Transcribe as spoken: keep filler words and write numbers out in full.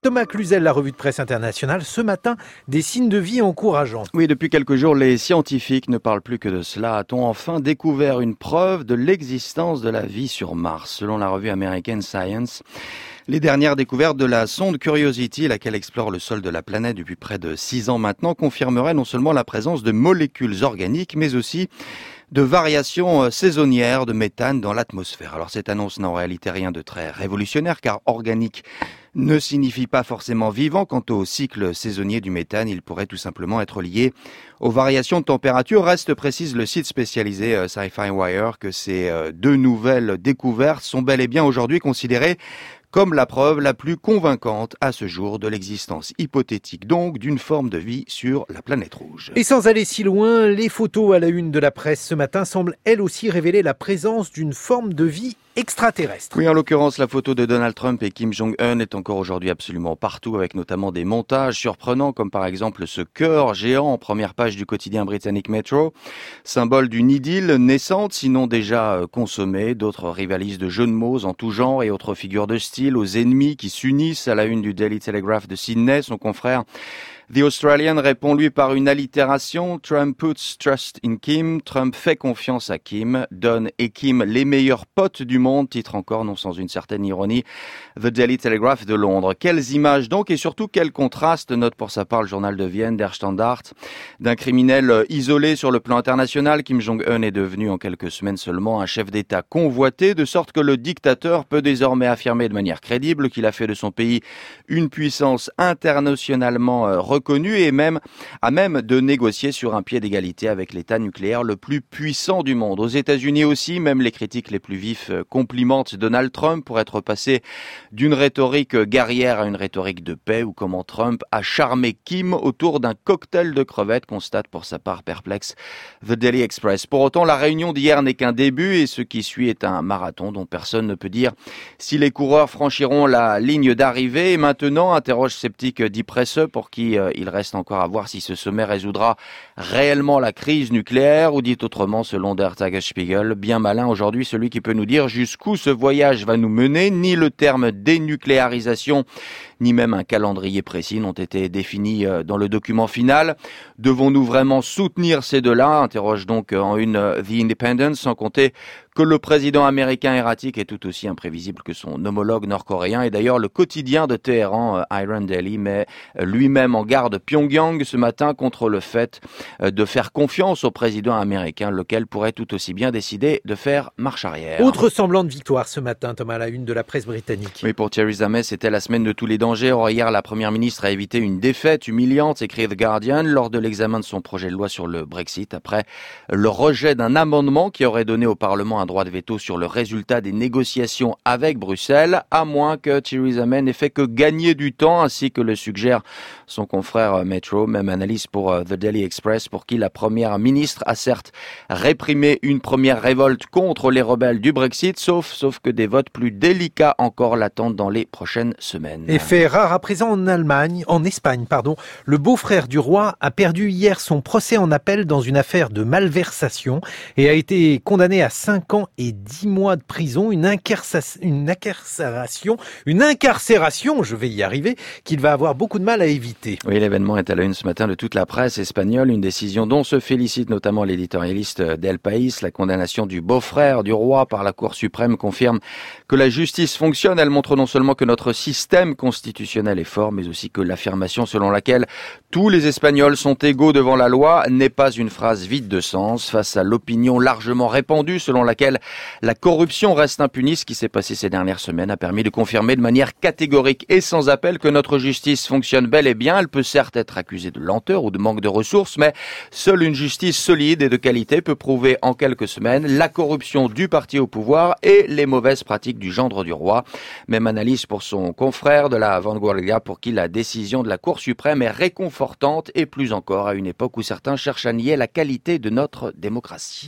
Thomas Cluzel, la revue de presse internationale, ce matin, des signes de vie encourageants. Oui, depuis quelques jours, les scientifiques ne parlent plus que de cela. A-t-on enfin découvert une preuve de l'existence de la vie sur Mars? Selon la revue américaine Science, les dernières découvertes de la sonde Curiosity, laquelle explore le sol de la planète depuis près de six ans maintenant, confirmeraient non seulement la présence de molécules organiques, mais aussi de variations saisonnières de méthane dans l'atmosphère. Alors cette annonce n'a en réalité rien de très révolutionnaire, car organique ne signifie pas forcément vivant. Quant au cycle saisonnier du méthane, il pourrait tout simplement être lié aux variations de température. Reste, précise le site spécialisé euh, Sci-Fi Wire, que ces euh, deux nouvelles découvertes sont bel et bien aujourd'hui considérées comme la preuve la plus convaincante à ce jour de l'existence hypothétique donc d'une forme de vie sur la planète rouge. Et sans aller si loin, les photos à la une de la presse ce matin semblent elles aussi révéler la présence d'une forme de vie extraterrestre. Oui, en l'occurrence, la photo de Donald Trump et Kim Jong-un est encore aujourd'hui absolument partout, avec notamment des montages surprenants, comme par exemple ce cœur géant en première page du quotidien britannique Metro, symbole d'une idylle naissante, sinon déjà consommée. D'autres rivalisent de jeux de mots en tout genre et autres figures de style aux ennemis qui s'unissent. À la une du Daily Telegraph de Sydney, son confrère The Australian répond lui par une allitération. Trump puts trust in Kim. Trump fait confiance à Kim. Don et Kim, les meilleurs potes du monde. Titre encore, non sans une certaine ironie, The Daily Telegraph de Londres. Quelles images donc, et surtout quel contraste, note pour sa part le journal de Vienne, Der Standard, d'un criminel isolé sur le plan international. Kim Jong-un est devenu en quelques semaines seulement un chef d'État convoité, de sorte que le dictateur peut désormais affirmer de manière crédible qu'il a fait de son pays une puissance internationalement reconnue connu et même à même de négocier sur un pied d'égalité avec l'État nucléaire le plus puissant du monde. Aux États-Unis aussi, même les critiques les plus vifs complimentent Donald Trump pour être passé d'une rhétorique guerrière à une rhétorique de paix, ou comment Trump a charmé Kim autour d'un cocktail de crevettes, constate pour sa part perplexe The Daily Express. Pour autant, la réunion d'hier n'est qu'un début et ce qui suit est un marathon dont personne ne peut dire si les coureurs franchiront la ligne d'arrivée. Et maintenant, interroge sceptique Die Presse, pour qui euh, il reste encore à voir si ce sommet résoudra réellement la crise nucléaire, ou dit autrement, selon Der Tagesspiegel, bien malin aujourd'hui celui qui peut nous dire jusqu'où ce voyage va nous mener. Ni le terme dénucléarisation, ni même un calendrier précis n'ont été définis dans le document final. Devons-nous vraiment soutenir ces deux-là? Interroge donc en une The Independent, sans compter que le président américain erratique est tout aussi imprévisible que son homologue nord-coréen. Et d'ailleurs, le quotidien de Téhéran, Iran Daily, met lui-même en garde Pyongyang ce matin contre le fait de faire confiance au président américain, lequel pourrait tout aussi bien décider de faire marche arrière. Autre semblant de victoire ce matin, Thomas, à la une de la presse britannique. Oui, pour Theresa May, c'était la semaine de tous les dangers. Or, hier, la première ministre a évité une défaite humiliante, écrit The Guardian, lors de l'examen de son projet de loi sur le Brexit, après le rejet d'un amendement qui aurait donné au Parlement un droit de veto sur le résultat des négociations avec Bruxelles, à moins que Theresa May n'ait fait que gagner du temps, ainsi que le suggère son confrère Metro. Même analyse pour The Daily Express, pour qui la première ministre a certes réprimé une première révolte contre les rebelles du Brexit, sauf, sauf que des votes plus délicats encore l'attendent dans les prochaines semaines. Et fait rare à présent en Allemagne, en Espagne, pardon, le beau-frère du roi a perdu hier son procès en appel dans une affaire de malversation et a été condamné à cinq ans et dix mois de prison, une, incarcération, une incarcération, une incarcération, je vais y arriver, qu'il va avoir beaucoup de mal à éviter. Oui, l'événement est à la une ce matin de toute la presse espagnole, une décision dont se félicite notamment l'éditorialiste d'El País. La condamnation du beau-frère du roi par la Cour suprême confirme que la justice fonctionne. Elle montre non seulement que notre système constitutionnel est fort, mais aussi que l'affirmation selon laquelle tous les Espagnols sont égaux devant la loi n'est pas une phrase vide de sens face à l'opinion largement répandue selon laquelle la corruption reste impunie. Ce qui s'est passé ces dernières semaines a permis de confirmer de manière catégorique et sans appel que notre justice fonctionne bel et bien. Elle peut certes être accusée de lenteur ou de manque de ressources, mais seule une justice solide et de qualité peut prouver en quelques semaines la corruption du parti au pouvoir et les mauvaises pratiques du gendre du roi. Même analyse pour son confrère de la Vanguardia, pour qui la décision de la Cour suprême est réconfortante, et plus encore à une époque où certains cherchent à nier la qualité de notre démocratie.